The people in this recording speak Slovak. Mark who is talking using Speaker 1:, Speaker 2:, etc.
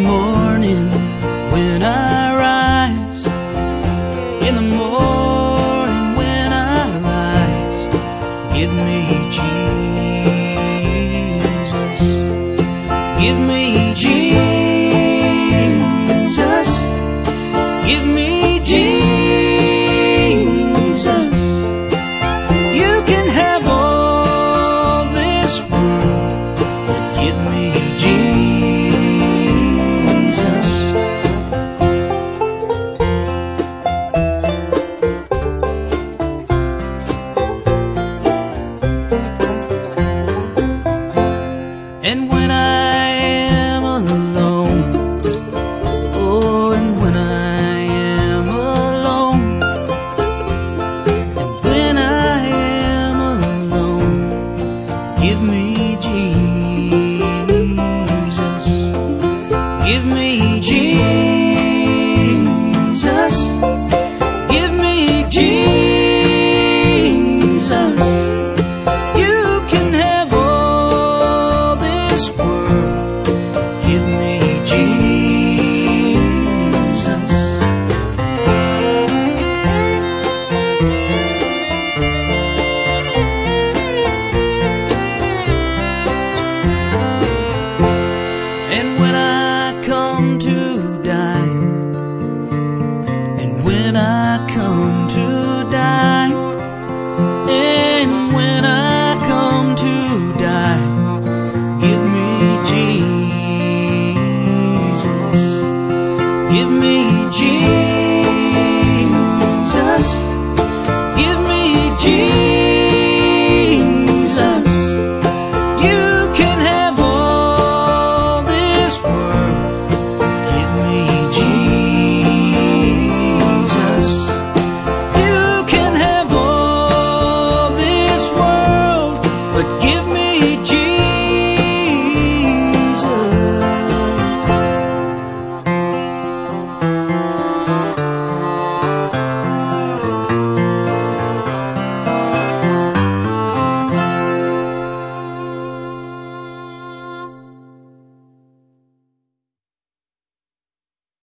Speaker 1: morning when I rise, in the morning when I rise, give me Jesus, give me Jesus, give me Jesus. You can have all this world, but give me Jesus. And when I am alone, oh, and when I am alone, and when I am alone, give me Jesus, give me Jesus, give me Jesus. You can have all this world, give me Jesus. And when I come to die, and when I come to die, and when I come to die, give me Jesus, give me Jesus.